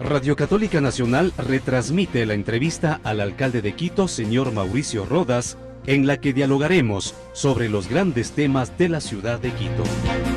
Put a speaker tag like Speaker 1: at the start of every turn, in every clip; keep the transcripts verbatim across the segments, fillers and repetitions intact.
Speaker 1: Radio Católica Nacional retransmite la entrevista al alcalde de Quito, señor Mauricio Rodas, en la que dialogaremos sobre los grandes temas de la ciudad de Quito.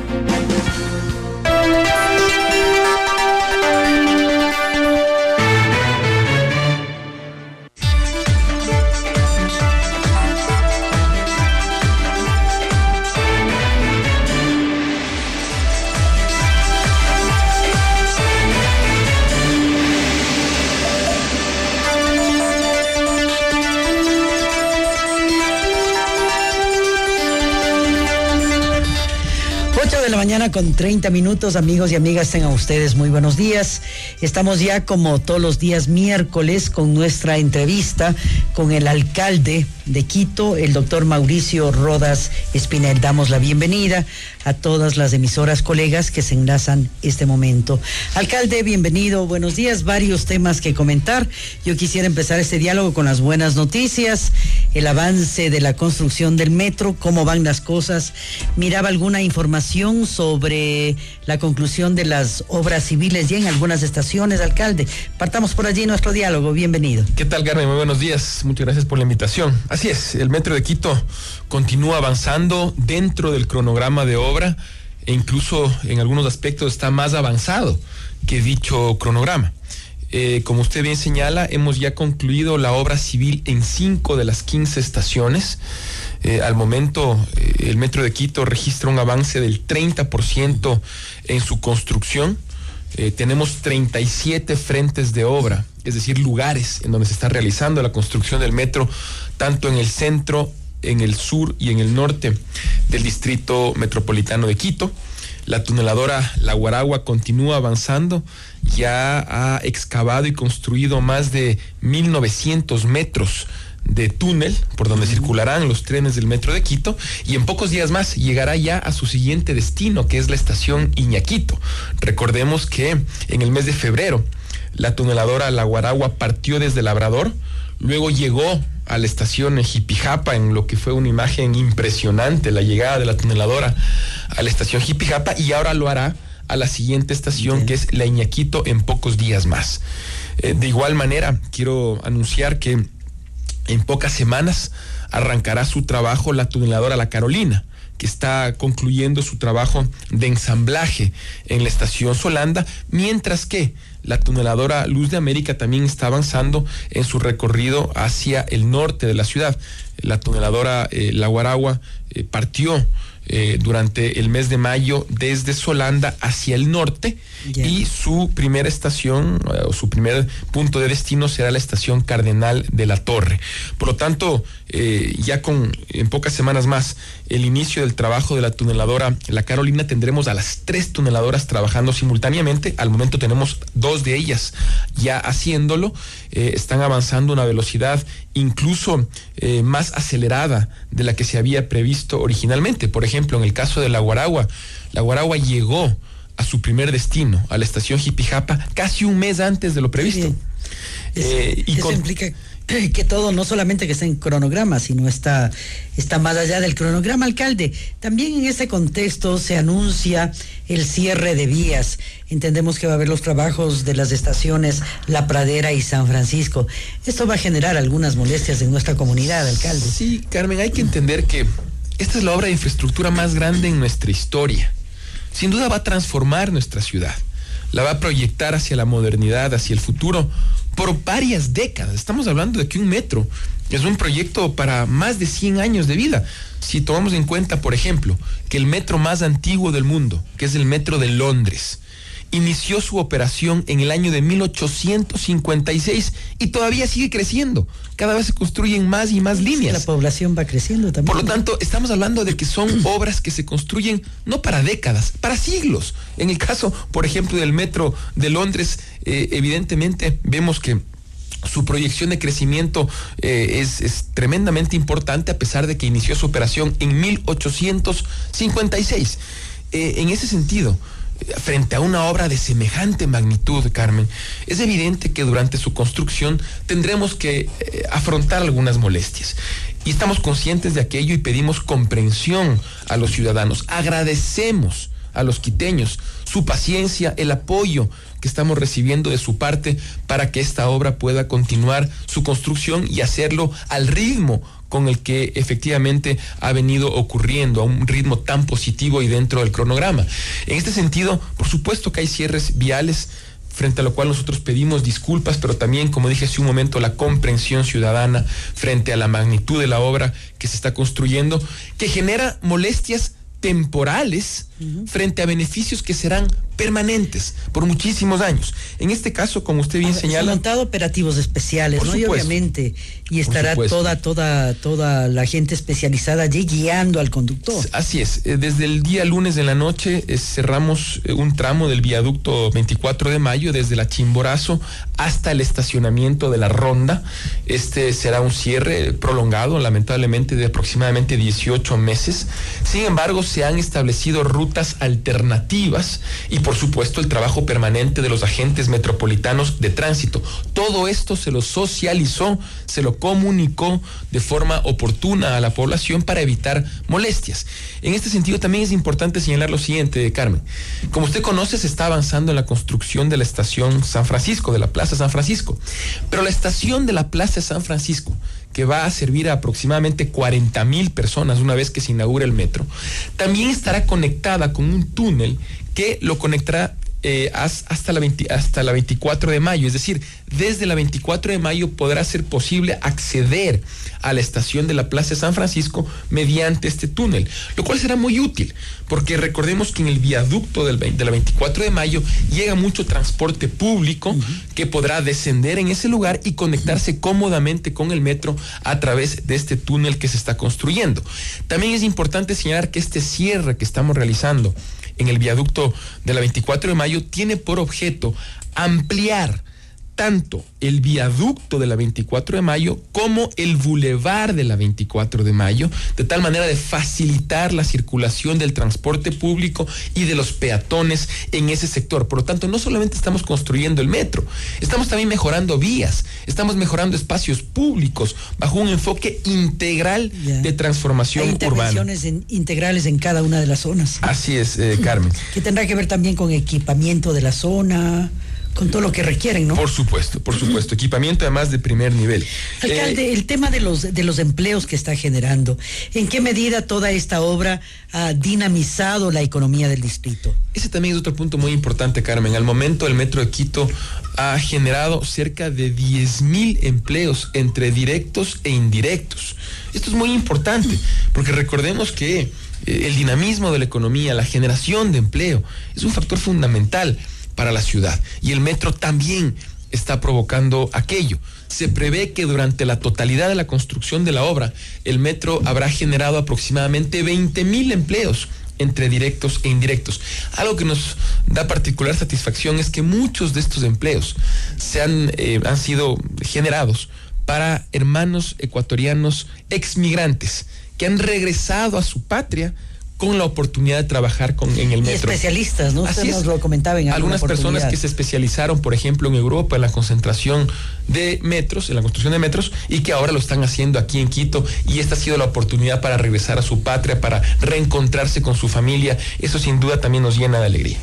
Speaker 2: De la mañana con treinta minutos, amigos y amigas, tengan ustedes muy buenos días. Estamos ya como todos los días miércoles con nuestra entrevista con el alcalde de Quito, el doctor Mauricio Rodas Espinel. Damos la bienvenida a todas las emisoras colegas que se enlazan este momento. Alcalde, bienvenido, buenos días, varios temas que comentar. Yo quisiera empezar este diálogo con las buenas noticias, el avance de la construcción del metro, cómo van las cosas. Miraba alguna información sobre la conclusión de las obras civiles ya en algunas estaciones, alcalde. Partamos por allí nuestro diálogo, bienvenido.
Speaker 3: ¿Qué tal, Carmen? Muy buenos días, muchas gracias por la invitación. Así es, el metro de Quito continúa avanzando dentro del cronograma de obra e incluso en algunos aspectos está más avanzado que dicho cronograma. Eh, como usted bien señala, hemos ya concluido la obra civil en cinco de las quince estaciones. Eh, al momento, eh, el metro de Quito registra un avance del treinta por ciento en su construcción. Eh, tenemos treinta y siete frentes de obra, es decir, lugares en donde se está realizando la construcción del metro, tanto en el centro, en el sur y en el norte del distrito metropolitano de Quito. La tuneladora La Guaragua continúa avanzando, ya ha excavado y construido más de mil novecientos metros de túnel por donde circularán los trenes del metro de Quito, y en pocos días más llegará ya a su siguiente destino, que es la estación Iñaquito. Recordemos que en el mes de febrero la tuneladora La Guaragua partió desde Labrador, luego llegó a la estación Jipijapa, en lo que fue una imagen impresionante, la llegada de la tuneladora a la estación Jipijapa, y ahora lo hará a la siguiente estación, que es la Iñaquito, en pocos días más. Eh, de igual manera, quiero anunciar que en pocas semanas arrancará su trabajo la tuneladora La Carolina, que está concluyendo su trabajo de ensamblaje en la estación Solanda, mientras que la tuneladora Luz de América también está avanzando en su recorrido hacia el norte de la ciudad. La tuneladora eh, La Guaragua eh, partió Eh, durante el mes de mayo desde Solanda hacia el norte, yeah. Y su primera estación eh, o su primer punto de destino será la estación Cardenal de la Torre. Por lo tanto, eh, ya con en pocas semanas más el inicio del trabajo de la tuneladora La Carolina, tendremos a las tres tuneladoras trabajando simultáneamente. Al momento tenemos dos de ellas ya haciéndolo, eh, están avanzando a una velocidad incluso eh, más acelerada de la que se había previsto originalmente. Por ejemplo, en el caso de La Guaragua, La Guaragua llegó a su primer destino, a la estación Jipijapa, casi un mes antes de lo previsto.
Speaker 2: Es, eh, y eso con... implica que todo, no solamente que está en cronograma, sino está, está más allá del cronograma, alcalde. También en ese contexto se anuncia el cierre de vías. Entendemos que va a haber los trabajos de las estaciones La Pradera y San Francisco. Esto va a generar algunas molestias en nuestra comunidad, alcalde.
Speaker 3: Sí, Carmen, hay que entender que esta es la obra de infraestructura más grande en nuestra historia. Sin duda va a transformar nuestra ciudad, la va a proyectar hacia la modernidad, hacia el futuro, por varias décadas. Estamos hablando de que un metro es un proyecto para más de cien años de vida. Si tomamos en cuenta, por ejemplo, que el metro más antiguo del mundo, que es el metro de Londres, inició su operación en el año de mil ochocientos cincuenta y seis y todavía sigue creciendo. Cada vez se construyen más y más líneas.
Speaker 2: La población va creciendo también.
Speaker 3: Por lo tanto, estamos hablando de que son obras que se construyen no para décadas, para siglos. En el caso, por ejemplo, del metro de Londres, eh, evidentemente vemos que su proyección de crecimiento eh, es, es tremendamente importante, a pesar de que inició su operación en mil ochocientos cincuenta y seis. Eh, en ese sentido, frente a una obra de semejante magnitud, Carmen, es evidente que durante su construcción tendremos que eh, afrontar algunas molestias. Y estamos conscientes de aquello y pedimos comprensión a los ciudadanos. Agradecemos a los quiteños su paciencia, el apoyo que estamos recibiendo de su parte para que esta obra pueda continuar su construcción y hacerlo al ritmo con el que efectivamente ha venido ocurriendo, a un ritmo tan positivo y dentro del cronograma. En este sentido, por supuesto que hay cierres viales, frente a lo cual nosotros pedimos disculpas, pero también, como dije hace un momento, la comprensión ciudadana frente a la magnitud de la obra que se está construyendo, que genera molestias temporales uh-huh. frente a beneficios que serán permanentes por muchísimos años. En este caso, como usted bien señala,
Speaker 2: se han montado operativos especiales, ¿no? Y obviamente, y estará toda, toda, toda la gente especializada allí guiando al conductor.
Speaker 3: Así es. Desde el día lunes de la noche eh, cerramos un tramo del viaducto veinticuatro de mayo, desde la Chimborazo hasta el estacionamiento de la Ronda. Este será un cierre prolongado, lamentablemente, de aproximadamente dieciocho meses. Sin embargo, se han establecido rutas alternativas y, por supuesto, el trabajo permanente de los agentes metropolitanos de tránsito. Todo esto se lo socializó, se lo comunicó de forma oportuna a la población para evitar molestias. En este sentido, también es importante señalar lo siguiente, Carmen. Como usted conoce, se está avanzando en la construcción de la estación San Francisco, de la Plaza San Francisco. Pero la estación de la Plaza San Francisco, que va a servir a aproximadamente cuarenta mil personas una vez que se inaugure el metro, también estará conectada con un túnel que lo conectará eh, hasta, la veinte, hasta la veinticuatro de mayo. Es decir, desde la veinticuatro de mayo podrá ser posible acceder a la estación de la Plaza de San Francisco mediante este túnel, lo cual será muy útil, porque recordemos que en el viaducto del veinte, de la veinticuatro de mayo llega mucho transporte público uh-huh. que podrá descender en ese lugar y conectarse uh-huh. cómodamente con el metro a través de este túnel que se está construyendo. También es importante señalar que este cierre que estamos realizando en el viaducto de la veinticuatro de mayo tiene por objeto ampliar tanto el viaducto de la veinticuatro de mayo como el bulevar de la veinticuatro de mayo, de tal manera de facilitar la circulación del transporte público y de los peatones en ese sector. Por lo tanto, no solamente estamos construyendo el metro, estamos también mejorando vías, estamos mejorando espacios públicos bajo un enfoque integral yeah. de transformación
Speaker 2: Hay
Speaker 3: urbana.
Speaker 2: Intervenciones en, integrales en cada una de las zonas.
Speaker 3: Así es, eh, Carmen.
Speaker 2: Que tendrá que ver también con equipamiento de la zona, con todo lo que requieren, ¿no?
Speaker 3: Por supuesto, por supuesto. Equipamiento además de primer nivel.
Speaker 2: Alcalde, eh, el tema de los, de los empleos que está generando, ¿en qué medida toda esta obra ha dinamizado la economía del distrito?
Speaker 3: Ese también es otro punto muy importante, Carmen. Al momento el Metro de Quito ha generado cerca de diez mil empleos entre directos e indirectos. Esto es muy importante, porque recordemos que eh, el dinamismo de la economía, la generación de empleo, es un factor fundamental para la ciudad, y el metro también está provocando aquello. Se prevé que durante la totalidad de la construcción de la obra, el metro habrá generado aproximadamente veinte mil empleos entre directos e indirectos. Algo que nos da particular satisfacción es que muchos de estos empleos se han, eh, han sido generados para hermanos ecuatorianos exmigrantes que han regresado a su patria con la oportunidad de trabajar con, en el metro.
Speaker 2: Y especialistas, ¿no? Usted nos lo comentaba en
Speaker 3: algunas personas que se especializaron, por ejemplo, en Europa, en la concentración de metros, en la construcción de metros, y que ahora lo están haciendo aquí en Quito, y esta ha sido la oportunidad para regresar a su patria, para reencontrarse con su familia. Eso sin duda también nos llena de alegría.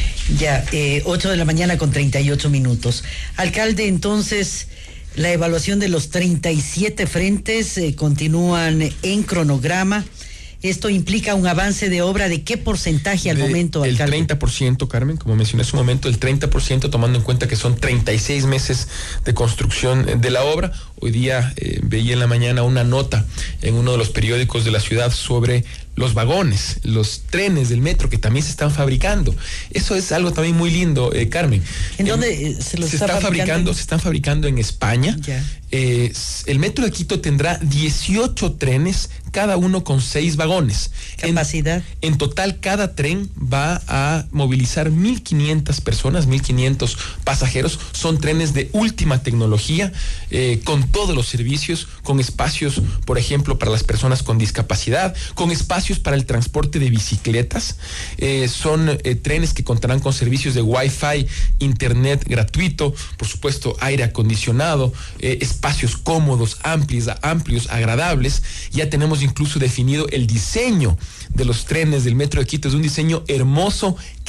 Speaker 2: Ya, eh, ocho de la mañana con treinta y ocho minutos. Alcalde, entonces, la evaluación de los treinta y siete frentes eh, continúan en cronograma. ¿Esto implica un avance de obra de qué porcentaje al
Speaker 3: de,
Speaker 2: momento, alcalde?
Speaker 3: El treinta por ciento, Carmen, como mencioné hace un momento, el treinta por ciento, tomando en cuenta que son treinta y seis meses de construcción de la obra. Hoy día eh, veía en la mañana una nota en uno de los periódicos de la ciudad sobre los vagones, los trenes del metro que también se están fabricando. Eso es algo también muy lindo, eh, Carmen.
Speaker 2: ¿En eh, dónde se los
Speaker 3: se
Speaker 2: está
Speaker 3: están fabricando? fabricando se están fabricando en España.
Speaker 2: Ya.
Speaker 3: Eh, el metro de Quito tendrá dieciocho trenes, cada uno con seis vagones.
Speaker 2: Capacidad.
Speaker 3: En, en total, cada tren va a movilizar mil quinientas personas, mil quinientos pasajeros. Son trenes de última tecnología, eh, con todos los servicios, con espacios, por ejemplo, para las personas con discapacidad, con espacios para el transporte de bicicletas. Eh, son eh, trenes que contarán con servicios de Wi-Fi, internet gratuito, por supuesto, aire acondicionado, eh, espacios cómodos, amplios, amplios, agradables. Ya tenemos incluso definido el diseño de los trenes del Metro de Quito. Es un diseño hermoso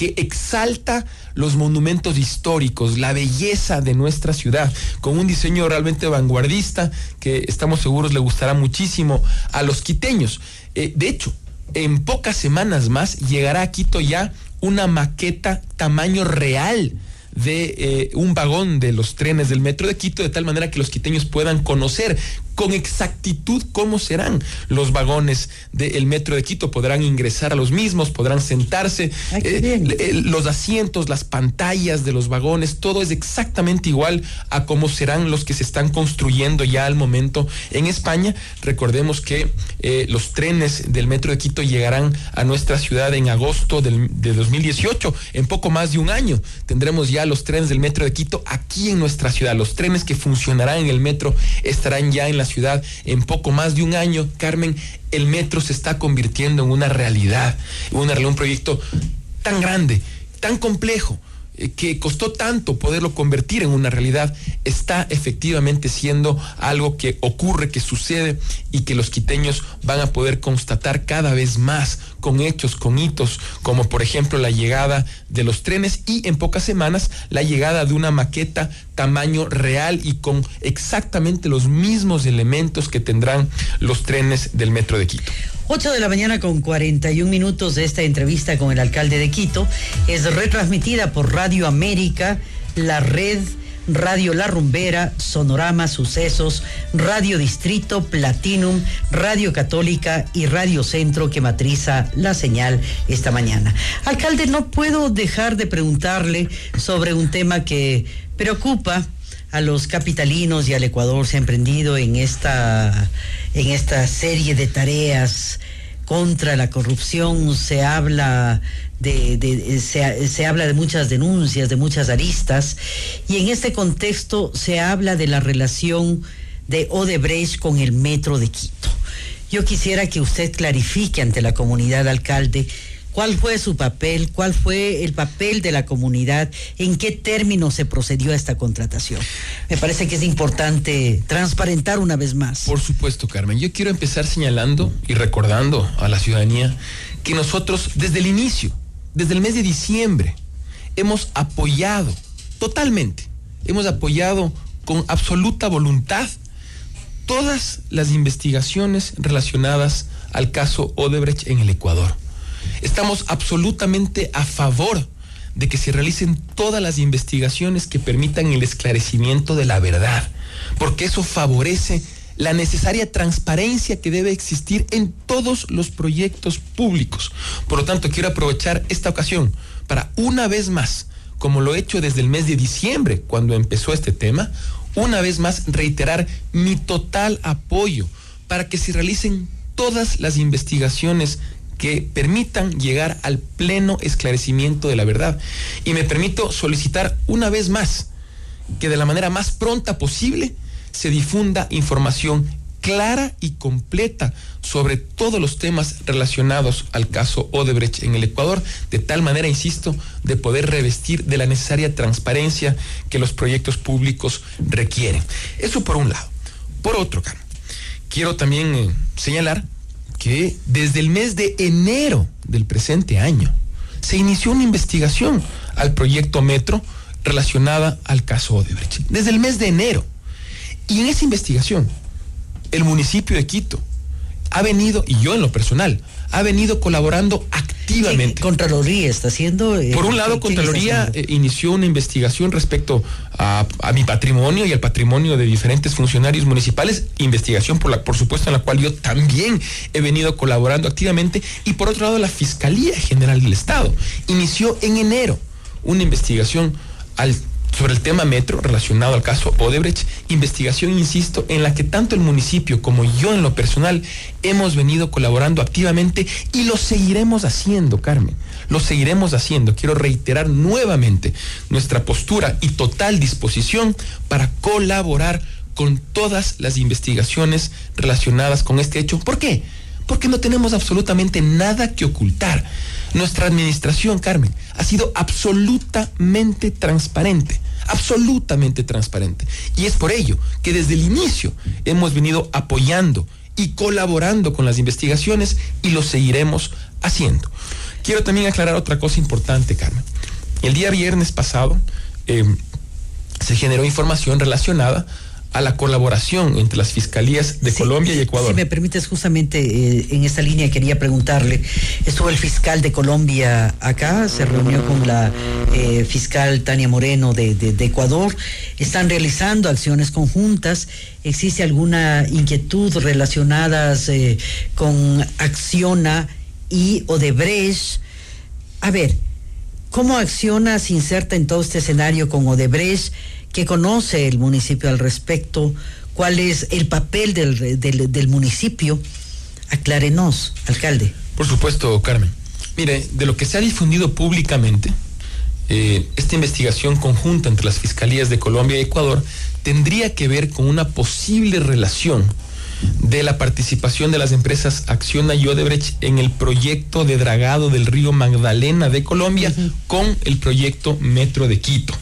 Speaker 3: que exalta los monumentos históricos, la belleza de nuestra ciudad, con un diseño realmente vanguardista que estamos seguros le gustará muchísimo a los quiteños. Eh, de hecho, en pocas semanas más llegará a Quito ya una maqueta tamaño real de eh, un vagón de los trenes del Metro de Quito, de tal manera que los quiteños puedan conocer con exactitud cómo serán los vagones del Metro de Quito. Podrán ingresar a los mismos, podrán sentarse,
Speaker 2: Ay,
Speaker 3: eh, eh, los asientos, las pantallas de los vagones, todo es exactamente igual a cómo serán los que se están construyendo ya al momento en España. Recordemos que eh, los trenes del Metro de Quito llegarán a nuestra ciudad en agosto del, de dos mil dieciocho, en poco más de un año. Tendremos ya los trenes del Metro de Quito aquí en nuestra ciudad. Los trenes que funcionarán en el metro estarán ya en la ciudad en poco más de un año. Carmen, el metro se está convirtiendo en una realidad, una, un proyecto tan grande, tan complejo, eh, que costó tanto poderlo convertir en una realidad. Está efectivamente siendo algo que ocurre, que sucede y que los quiteños van a poder constatar cada vez más con hechos, con hitos, como por ejemplo la llegada de los trenes y en pocas semanas la llegada de una maqueta tamaño real y con exactamente los mismos elementos que tendrán los trenes del Metro de Quito.
Speaker 2: ocho de la mañana con cuarenta y un minutos. De esta entrevista con el alcalde de Quito es retransmitida por Radio América, la red Radio La Rumbera, Sonorama Sucesos, Radio Distrito, Platinum, Radio Católica y Radio Centro, que matriza la señal esta mañana. Alcalde, no puedo dejar de preguntarle sobre un tema que preocupa a los capitalinos y al Ecuador. Se ha emprendido en esta, en esta serie de tareas contra la corrupción. Se habla de, de se, se habla de muchas denuncias, de muchas aristas, y en este contexto se habla de la relación de Odebrecht con el Metro de Quito. Yo quisiera que usted clarifique ante la comunidad, alcalde, cuál fue su papel, cuál fue el papel de la comunidad, en qué términos se procedió a esta contratación. Me parece que es importante transparentar una vez más.
Speaker 3: Por supuesto, Carmen. Yo quiero empezar señalando y recordando a la ciudadanía que nosotros desde el inicio, desde el mes de diciembre, hemos apoyado totalmente, hemos apoyado con absoluta voluntad todas las investigaciones relacionadas al caso Odebrecht en el Ecuador. Estamos absolutamente a favor de que se realicen todas las investigaciones que permitan el esclarecimiento de la verdad, porque eso favorece la necesaria transparencia que debe existir en todos los proyectos públicos. Por lo tanto, quiero aprovechar esta ocasión para, una vez más, como lo he hecho desde el mes de diciembre, cuando empezó este tema, una vez más reiterar mi total apoyo para que se realicen todas las investigaciones que permitan llegar al pleno esclarecimiento de la verdad. Y me permito solicitar una vez más que de la manera más pronta posible se difunda información clara y completa sobre todos los temas relacionados al caso Odebrecht en el Ecuador, de tal manera, insisto, de poder revestir de la necesaria transparencia que los proyectos públicos requieren. Eso por un lado. Por otro, Carmen, quiero también eh, señalar que desde el mes de enero del presente año se inició una investigación al proyecto Metro relacionada al caso Odebrecht. Desde el mes de enero. Y en esa investigación, el municipio de Quito ha venido, y yo en lo personal, ha venido colaborando activamente.
Speaker 2: Sí, Contraloría está haciendo... Eh,
Speaker 3: Por un lado, Contraloría eh, inició una investigación respecto a, a mi patrimonio y al patrimonio de diferentes funcionarios municipales, investigación por, la, por supuesto en la cual yo también he venido colaborando activamente. Y por otro lado, la Fiscalía General del Estado inició en enero una investigación al sobre el tema Metro relacionado al caso Odebrecht, investigación, insisto, en la que tanto el municipio como yo en lo personal hemos venido colaborando activamente y lo seguiremos haciendo, Carmen, lo seguiremos haciendo. Quiero reiterar nuevamente nuestra postura y total disposición para colaborar con todas las investigaciones relacionadas con este hecho. ¿Por qué? Porque no tenemos absolutamente nada que ocultar. Nuestra administración, Carmen, ha sido absolutamente transparente, absolutamente transparente. Y es por ello que desde el inicio hemos venido apoyando y colaborando con las investigaciones y lo seguiremos haciendo. Quiero también aclarar otra cosa importante, Carmen. El día viernes pasado eh, se generó información relacionada a la colaboración entre las fiscalías de sí, Colombia y Ecuador.
Speaker 2: Si me permites, justamente eh, en esta línea quería preguntarle, estuvo el fiscal de Colombia acá, se reunió con la eh, fiscal Tania Moreno de, de, de Ecuador, están realizando acciones conjuntas. ¿Existe alguna inquietud relacionada eh, con Acciona y Odebrecht? A ver, ¿cómo Acciona se inserta en todo este escenario con Odebrecht? ¿Qué conoce el municipio al respecto? ¿Cuál es el papel del, del, del municipio? Aclárenos, alcalde.
Speaker 3: Por supuesto, Carmen. Mire, de lo que se ha difundido públicamente, eh, esta investigación conjunta entre las fiscalías de Colombia y Ecuador tendría que ver con una posible relación de la participación de las empresas Acciona y Odebrecht en el proyecto de dragado del río Magdalena de Colombia uh-huh. con el proyecto Metro de Quito.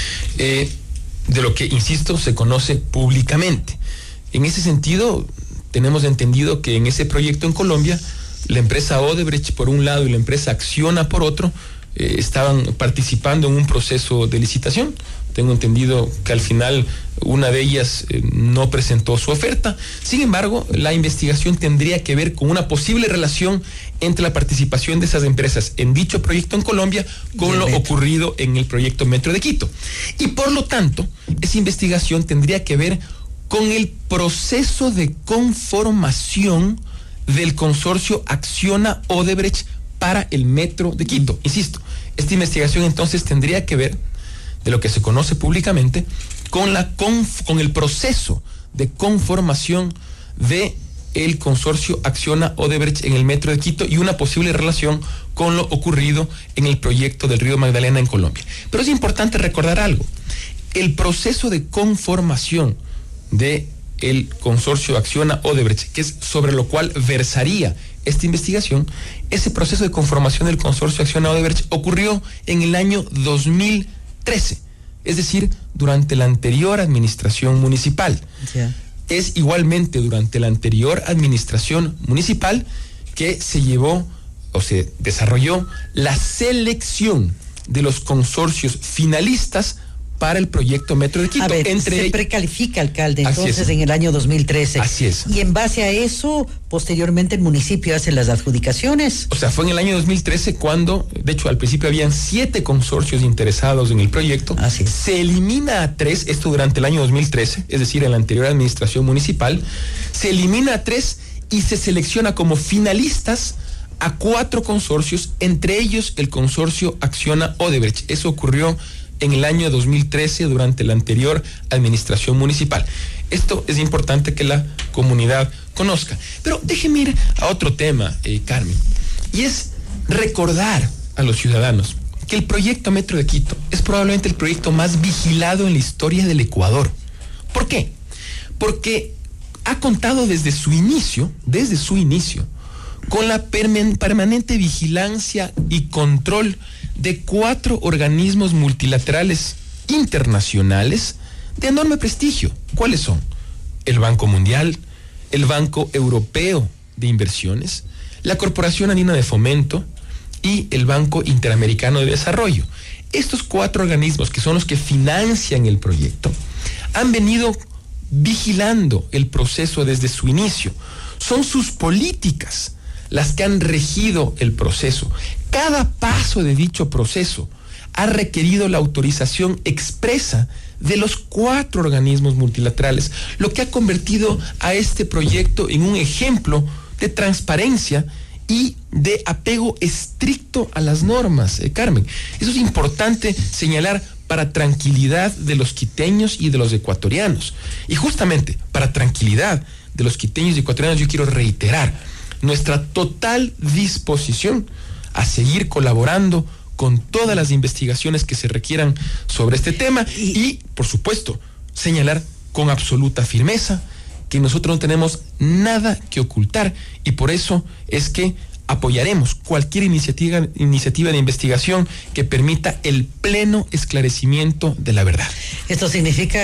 Speaker 3: Eh, de lo que, insisto, se conoce públicamente. En ese sentido, tenemos entendido que en ese proyecto en Colombia, la empresa Odebrecht por un lado y la empresa Acciona por otro, eh, estaban participando en un proceso de licitación. Tengo entendido que al final una de ellas eh, no presentó su oferta. Sin embargo, la investigación tendría que ver con una posible relación entre la participación de esas empresas en dicho proyecto en Colombia con lo ocurrido en el proyecto Metro de Quito. Y por lo tanto, esa investigación tendría que ver con el proceso de conformación del consorcio Acciona Odebrecht para el Metro de Quito. Insisto, esta investigación entonces tendría que ver, de lo que se conoce públicamente, con la conf, con el proceso de conformación de el consorcio Acciona Odebrecht en el Metro de Quito y una posible relación con lo ocurrido en el proyecto del río Magdalena en Colombia. Pero es importante recordar algo. El proceso de conformación de el consorcio Acciona Odebrecht, que es sobre lo cual versaría esta investigación, ese proceso de conformación del consorcio Acciona Odebrecht ocurrió en el año dos mil trece, es decir, durante la anterior administración municipal. Yeah. Es igualmente durante la anterior administración municipal que se llevó o se desarrolló la selección de los consorcios finalistas para el proyecto Metro de Quito.
Speaker 2: A ver,
Speaker 3: entre
Speaker 2: se precalifica, alcalde, entonces en el año dos mil trece.
Speaker 3: Así es.
Speaker 2: Y en base a eso, posteriormente el municipio hace las adjudicaciones.
Speaker 3: O sea, fue en el año dos mil trece cuando, de hecho, al principio habían siete consorcios interesados en el proyecto.
Speaker 2: Así es.
Speaker 3: Se elimina a tres, esto durante el año dos mil trece, es decir, en la anterior administración municipal. Se elimina a tres y se selecciona como finalistas a cuatro consorcios, entre ellos el consorcio Acciona Odebrecht. Eso ocurrió en el año dos mil trece durante la anterior administración municipal. Esto es importante que la comunidad conozca. Pero déjeme ir a otro tema, eh, Carmen, y es recordar a los ciudadanos que el proyecto Metro de Quito es probablemente el proyecto más vigilado en la historia del Ecuador. ¿Por qué? Porque ha contado desde su inicio, desde su inicio, con la permanente vigilancia y control de cuatro organismos multilaterales internacionales de enorme prestigio. ¿Cuáles son? El Banco Mundial, el Banco Europeo de Inversiones, la Corporación Andina de Fomento y el Banco Interamericano de Desarrollo. Estos cuatro organismos, que son los que financian el proyecto, han venido vigilando el proceso desde su inicio. Son sus políticas las que han regido el proceso. Cada paso de dicho proceso ha requerido la autorización expresa de los cuatro organismos multilaterales, lo que ha convertido a este proyecto en un ejemplo de transparencia y de apego estricto a las normas, eh, Carmen. Eso es importante señalar para tranquilidad de los quiteños y de los ecuatorianos. Y justamente para tranquilidad de los quiteños y ecuatorianos yo quiero reiterar nuestra total disposición a seguir colaborando con todas las investigaciones que se requieran sobre este tema y, y, por supuesto, señalar con absoluta firmeza que nosotros no tenemos nada que ocultar y por eso es que apoyaremos cualquier iniciativa, iniciativa de investigación que permita el pleno esclarecimiento de la verdad.
Speaker 2: Esto significa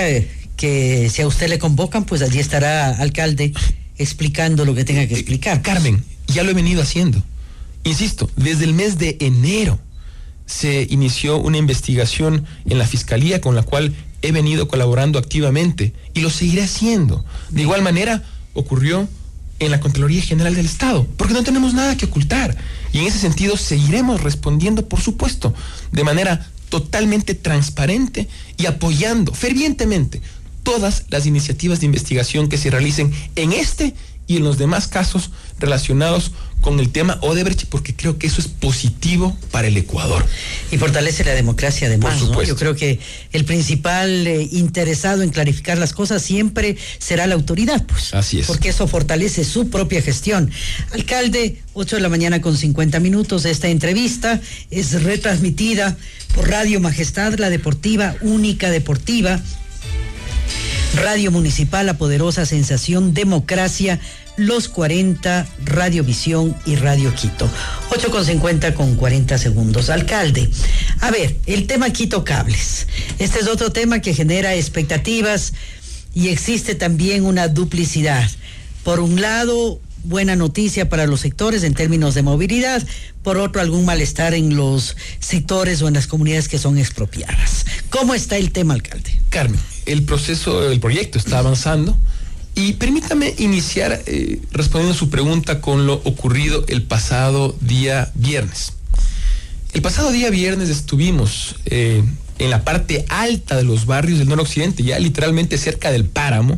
Speaker 2: que si a usted le convocan, pues allí estará, alcalde, explicando lo que tenga que explicar.
Speaker 3: Eh, Carmen, ya lo he venido haciendo. Insisto, desde el mes de enero se inició una investigación en la Fiscalía con la cual he venido colaborando activamente y lo seguiré haciendo. De igual manera ocurrió en la Contraloría General del Estado, porque no tenemos nada que ocultar. Y en ese sentido seguiremos respondiendo, por supuesto, de manera totalmente transparente y apoyando fervientemente todas las iniciativas de investigación que se realicen en este y en los demás casos relacionados con el tema Odebrecht, porque creo que eso es positivo para el Ecuador.
Speaker 2: Y fortalece la democracia además,
Speaker 3: Por supuesto.
Speaker 2: ¿no? Yo creo que el principal eh, interesado en clarificar las cosas siempre será la autoridad, pues.
Speaker 3: Así es.
Speaker 2: Porque eso fortalece su propia gestión. Alcalde, ocho de la mañana con cincuenta minutos. Esta entrevista es retransmitida por Radio Majestad, la deportiva, única deportiva. Radio Municipal, la poderosa sensación, Democracia, Los cuarenta, Radiovisión y Radio Quito. ocho con cincuenta con cuarenta segundos. Alcalde, a ver, el tema Quito Cables. Este es otro tema que genera expectativas y existe también una duplicidad. Por un lado, buena noticia para los sectores en términos de movilidad, por otro, algún malestar en los sectores o en las comunidades que son expropiadas. ¿Cómo está el tema, alcalde?
Speaker 3: Carmen, el proceso, el proyecto está avanzando y permítame iniciar eh, respondiendo a su pregunta con lo ocurrido el pasado día viernes. El pasado día viernes estuvimos eh, en la parte alta de los barrios del noroccidente, ya literalmente cerca del páramo,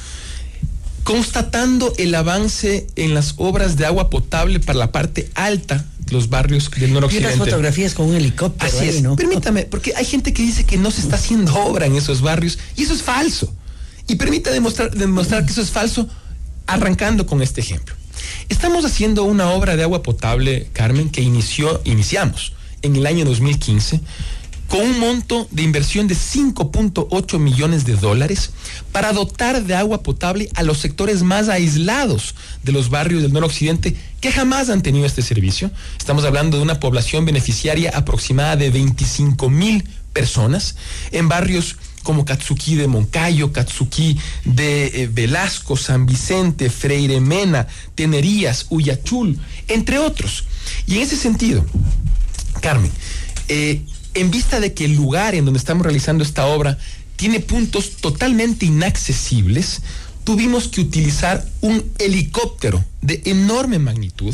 Speaker 3: constatando el avance en las obras de agua potable para la parte alta de los barrios del noroccidente.
Speaker 2: Y unas fotografías con un helicóptero.
Speaker 3: Así
Speaker 2: ahí,
Speaker 3: es.
Speaker 2: ¿no?
Speaker 3: Permítame, porque hay gente que dice que no se está haciendo obra en esos barrios y eso es falso. Y permita demostrar, demostrar que eso es falso arrancando con este ejemplo. Estamos haciendo una obra de agua potable, Carmen, que inició, iniciamos en el año dos mil quince con un monto de inversión de cinco punto ocho millones de dólares para dotar de agua potable a los sectores más aislados de los barrios del noroccidente que jamás han tenido este servicio. Estamos hablando de una población beneficiaria aproximada de veinticinco mil personas en barrios como Katsuki de Moncayo, Katsuki de eh, Velasco, San Vicente, Freire Mena, Tenerías, Uyachul, entre otros. Y en ese sentido, Carmen, eh, en vista de que el lugar en donde estamos realizando esta obra tiene puntos totalmente inaccesibles, tuvimos que utilizar un helicóptero de enorme magnitud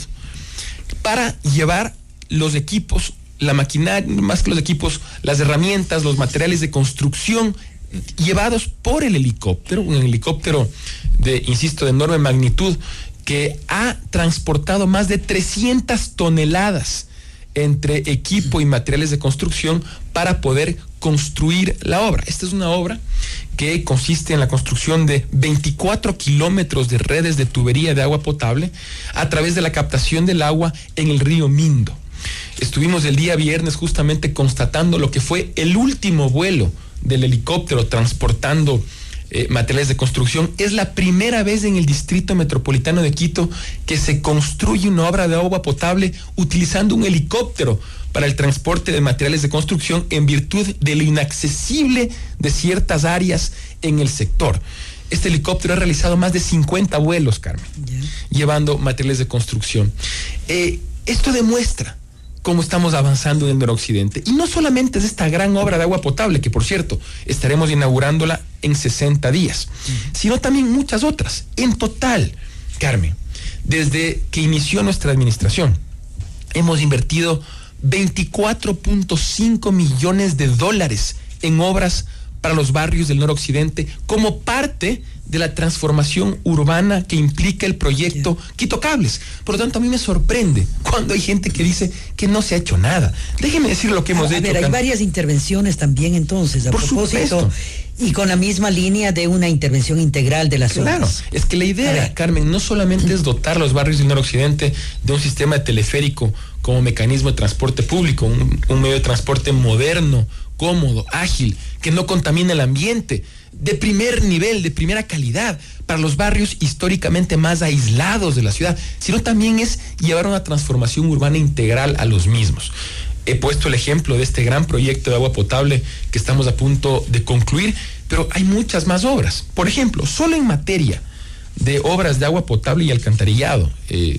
Speaker 3: para llevar los equipos, la maquinaria, más que los equipos, las herramientas, los materiales de construcción llevados por el helicóptero, un helicóptero de, insisto, de enorme magnitud que ha transportado más de trescientas toneladas entre equipo y materiales de construcción para poder construir la obra. Esta es una obra que consiste en la construcción de veinticuatro kilómetros de redes de tubería de agua potable a través de la captación del agua en el río Mindo. Estuvimos el día viernes justamente constatando lo que fue el último vuelo del helicóptero transportando eh, materiales de construcción. Es la primera vez en el Distrito Metropolitano de Quito que se construye una obra de agua potable utilizando un helicóptero para el transporte de materiales de construcción en virtud de lo inaccesible de ciertas áreas en el sector. Este helicóptero ha realizado más de cincuenta vuelos, Carmen, yeah. llevando materiales de construcción. Eh, esto demuestra cómo estamos avanzando en el noroccidente. Y no solamente es esta gran obra de agua potable, que por cierto, estaremos inaugurándola en sesenta días, uh-huh. sino también muchas otras. En total, Carmen, desde que inició nuestra administración, hemos invertido veinticuatro punto cinco millones de dólares en obras para los barrios del noroccidente como parte de la transformación urbana que implica el proyecto yeah. Quito Cables. Por lo tanto, a mí me sorprende cuando hay gente que dice que no se ha hecho nada. Déjeme decir lo que hemos
Speaker 2: a
Speaker 3: hecho.
Speaker 2: Ver, hay
Speaker 3: Carmen.
Speaker 2: varias intervenciones también entonces, a
Speaker 3: Por
Speaker 2: propósito,
Speaker 3: supuesto.
Speaker 2: Y con la misma línea de una intervención integral de las
Speaker 3: Claro,
Speaker 2: zonas.
Speaker 3: es que la idea, Carmen, no solamente es dotar a los barrios del noroccidente de un sistema de teleférico como mecanismo de transporte público, un, un medio de transporte moderno, cómodo, ágil, que no contamine el ambiente, de primer nivel, de primera calidad, para los barrios históricamente más aislados de la ciudad, sino también es llevar una transformación urbana integral a los mismos. He puesto el ejemplo de este gran proyecto de agua potable que estamos a punto de concluir, pero hay muchas más obras. Por ejemplo, solo en materia de obras de agua potable y alcantarillado, eh,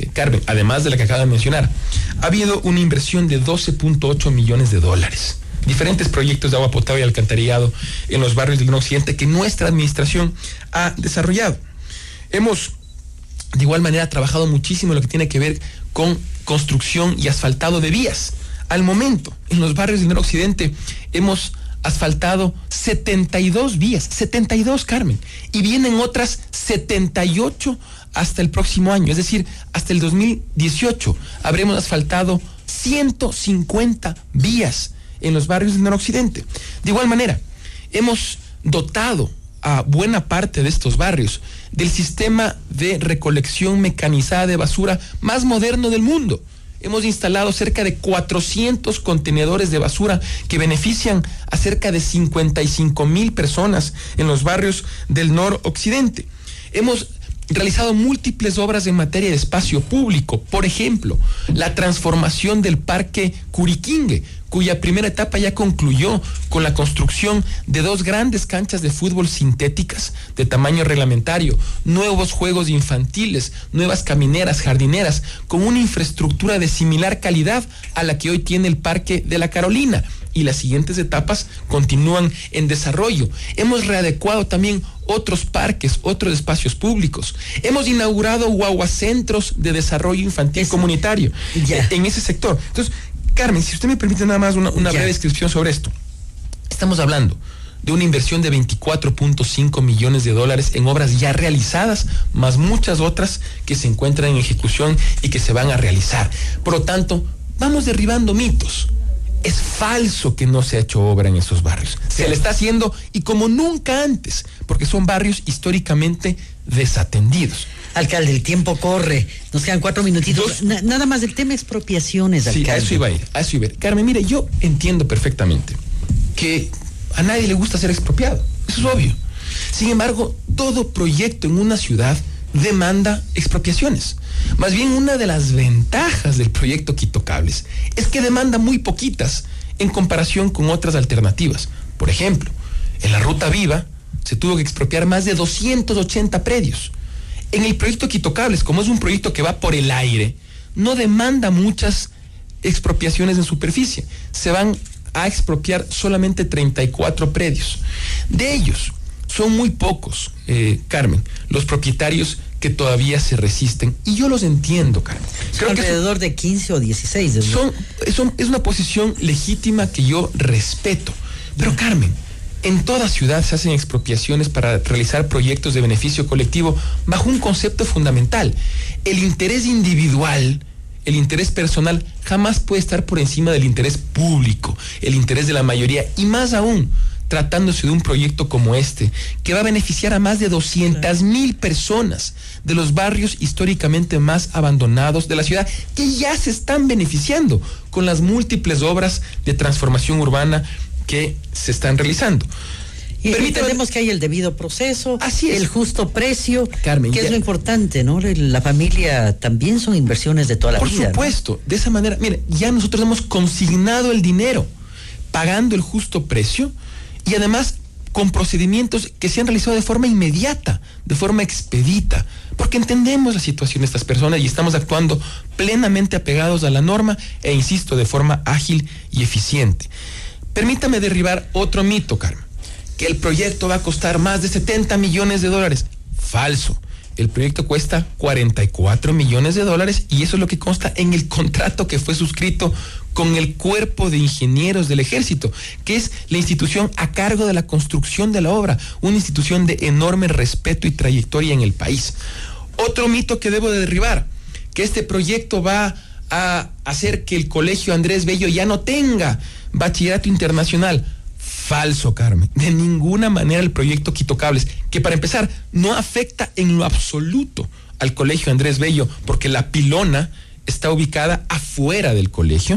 Speaker 3: eh, Carmen, además de la que acabo de mencionar, ha habido una inversión de doce punto ocho millones de dólares. Diferentes proyectos de agua potable y alcantarillado en los barrios del noroccidente que nuestra administración ha desarrollado. Hemos, de igual manera, trabajado muchísimo en lo que tiene que ver con construcción y asfaltado de vías. Al momento, en los barrios del noroccidente, hemos asfaltado setenta y dos vías, setenta y dos, Carmen, y vienen otras setenta y ocho hasta el próximo año, es decir, hasta el dos mil dieciocho habremos asfaltado ciento cincuenta vías en los barrios del noroccidente. De igual manera, hemos dotado a buena parte de estos barrios del sistema de recolección mecanizada de basura más moderno del mundo. Hemos instalado cerca de cuatrocientos contenedores de basura que benefician a cerca de cincuenta y cinco mil personas en los barrios del noroccidente. Hemos realizado múltiples obras en materia de espacio público. Por ejemplo, la transformación del Parque Curiquingue, cuya primera etapa ya concluyó con la construcción de dos grandes canchas de fútbol sintéticas de tamaño reglamentario, nuevos juegos infantiles, nuevas camineras, jardineras, con una infraestructura de similar calidad a la que hoy tiene el Parque de la Carolina. Y las siguientes etapas continúan en desarrollo. Hemos readecuado también otros parques, otros espacios públicos. Hemos inaugurado guaguacentros de desarrollo infantil Eso. comunitario yeah. en ese sector. Entonces, Carmen, si usted me permite nada más una, una breve descripción sobre esto. Estamos hablando de una inversión de veinticuatro punto cinco millones de dólares en obras ya realizadas, más muchas otras que se encuentran en ejecución y que se van a realizar. Por lo tanto, vamos derribando mitos. Es falso que no se ha hecho obra en esos barrios. Se le está haciendo y como nunca antes, porque son barrios históricamente desatendidos.
Speaker 2: Alcalde, el tiempo corre. Nos quedan cuatro minutitos. Dos, Na, nada más del tema expropiaciones, alcalde.
Speaker 3: Sí, a eso iba a ir, a eso iba a ir. Carmen, mire, yo entiendo perfectamente que a nadie le gusta ser expropiado. Eso es obvio. Sin embargo, todo proyecto en una ciudad demanda expropiaciones. Más bien, una de las ventajas del proyecto Quito Cables es que demanda muy poquitas en comparación con otras alternativas. Por ejemplo, en la Ruta Viva se tuvo que expropiar más de doscientos ochenta predios. En el proyecto Quito Cables, como es un proyecto que va por el aire, no demanda muchas expropiaciones en superficie. Se van a expropiar solamente treinta y cuatro predios. De ellos, son muy pocos, eh, Carmen, los propietarios que todavía se resisten. Y yo los entiendo, Carmen.
Speaker 2: Creo alrededor que son, de quince o dieciséis. ¿no?
Speaker 3: Son, son, es una posición legítima que yo respeto. Pero, Carmen, en toda ciudad se hacen expropiaciones para realizar proyectos de beneficio colectivo bajo un concepto fundamental. El interés individual, el interés personal, jamás puede estar por encima del interés público, el interés de la mayoría, y más aún tratándose de un proyecto como este, que va a beneficiar a más de doscientas mil personas de los barrios históricamente más abandonados de la ciudad, que ya se están beneficiando con las múltiples obras de transformación urbana que se están realizando.
Speaker 2: Y entendemos que hay el debido proceso,
Speaker 3: así es,
Speaker 2: el justo precio,
Speaker 3: Carmen,
Speaker 2: que
Speaker 3: ya,
Speaker 2: es lo importante, ¿no? La familia también son inversiones de toda la
Speaker 3: por
Speaker 2: vida.
Speaker 3: Por supuesto,
Speaker 2: ¿no?
Speaker 3: De esa manera, mire, ya nosotros hemos consignado el dinero, pagando el justo precio, y además con procedimientos que se han realizado de forma inmediata, de forma expedita, porque entendemos la situación de estas personas y estamos actuando plenamente apegados a la norma e, insisto, de forma ágil y eficiente. Permítame derribar otro mito, Carmen, que el proyecto va a costar más de setenta millones de dólares. Falso. El proyecto cuesta cuarenta y cuatro millones de dólares y eso es lo que consta en el contrato que fue suscrito con el Cuerpo de Ingenieros del Ejército, que es la institución a cargo de la construcción de la obra, una institución de enorme respeto y trayectoria en el país. Otro mito que debo de derribar, que este proyecto va a hacer que el Colegio Andrés Bello ya no tenga bachillerato internacional. Falso, Carmen. De ninguna manera el proyecto Quito Cables, que para empezar no afecta en lo absoluto al Colegio Andrés Bello, porque la pilona está ubicada afuera del colegio.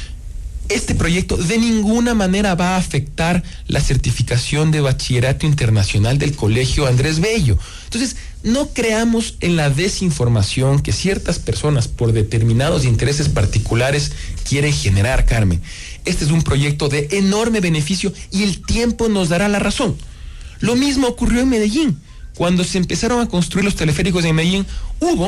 Speaker 3: Este proyecto de ninguna manera va a afectar la certificación de bachillerato internacional del Colegio Andrés Bello. Entonces, no creamos en la desinformación que ciertas personas por determinados intereses particulares quieren generar, Carmen. Este es un proyecto de enorme beneficio y el tiempo nos dará la razón. Lo mismo ocurrió en Medellín. Cuando se empezaron a construir los teleféricos en Medellín, hubo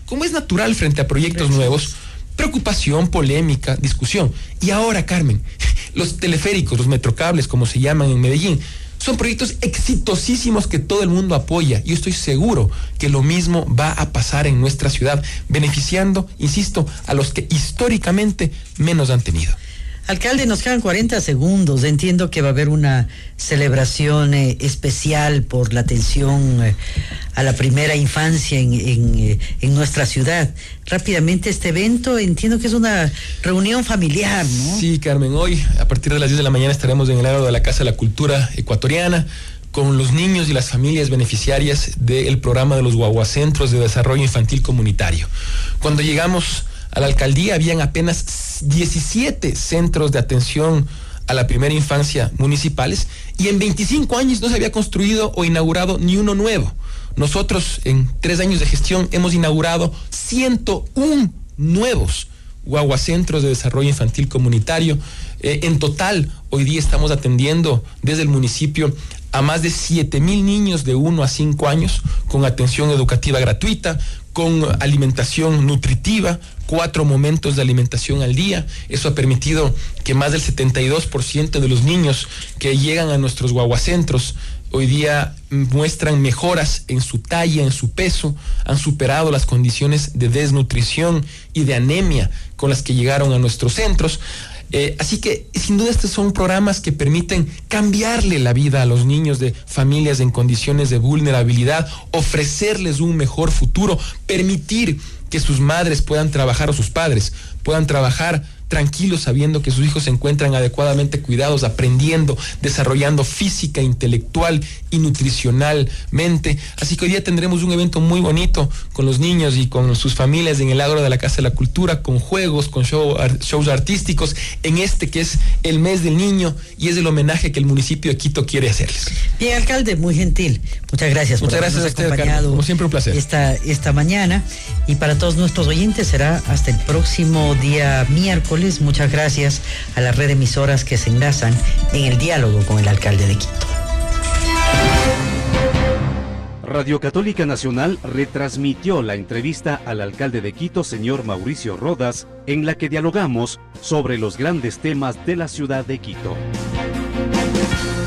Speaker 3: como es natural frente a proyectos nuevos, preocupación, polémica, discusión. Y ahora, Carmen, los teleféricos, los metrocables, como se llaman en Medellín, son proyectos exitosísimos que todo el mundo apoya. Yo estoy seguro que lo mismo va a pasar en nuestra ciudad, beneficiando, insisto, a los que históricamente menos han tenido.
Speaker 2: Alcalde, nos quedan cuarenta segundos. Entiendo que va a haber una celebración eh, especial por la atención eh, a la primera infancia en, en, eh, en nuestra ciudad. Rápidamente, este evento, entiendo que es una reunión familiar, ¿no?
Speaker 3: Sí, Carmen, hoy a partir de las diez de la mañana estaremos en el área de la Casa de la Cultura Ecuatoriana con los niños y las familias beneficiarias del programa de los guaguacentros de desarrollo infantil comunitario. Cuando llegamos a la alcaldía habían apenas diecisiete centros de atención a la primera infancia municipales y en veinticinco años no se había construido o inaugurado ni uno nuevo. Nosotros en tres años de gestión hemos inaugurado ciento uno nuevos guaguacentros de desarrollo infantil comunitario. Eh, en total, hoy día estamos atendiendo desde el municipio a más de siete mil niños de uno a cinco años con atención educativa gratuita, con alimentación nutritiva, cuatro momentos de alimentación al día. Eso ha permitido que más del setenta y dos por ciento de los niños que llegan a nuestros guaguacentros hoy día muestran mejoras en su talla, en su peso, han superado las condiciones de desnutrición y de anemia con las que llegaron a nuestros centros. Eh, así que sin duda estos son programas que permiten cambiarle la vida a los niños de familias en condiciones de vulnerabilidad, ofrecerles un mejor futuro, permitir que sus madres puedan trabajar o sus padres puedan trabajar tranquilos sabiendo que sus hijos se encuentran adecuadamente cuidados, aprendiendo, desarrollando física, intelectual y nutricionalmente. Así que hoy día tendremos un evento muy bonito con los niños y con sus familias en el Ágora de la Casa de la Cultura, con juegos, con show, shows artísticos, en este que es el mes del niño y es el homenaje que el municipio de Quito quiere hacerles.
Speaker 2: Bien, alcalde, muy gentil. Muchas gracias.
Speaker 3: Muchas
Speaker 2: por
Speaker 3: gracias a usted,
Speaker 2: acompañado.
Speaker 3: Como siempre, un placer.
Speaker 2: Esta, esta mañana. Y para todos nuestros oyentes será hasta el próximo día miércoles. Muchas gracias a la red de emisoras que se enlazan en el diálogo con el alcalde de Quito.
Speaker 1: Radio Católica Nacional retransmitió la entrevista al alcalde de Quito, señor Mauricio Rodas, en la que dialogamos sobre los grandes temas de la ciudad de Quito.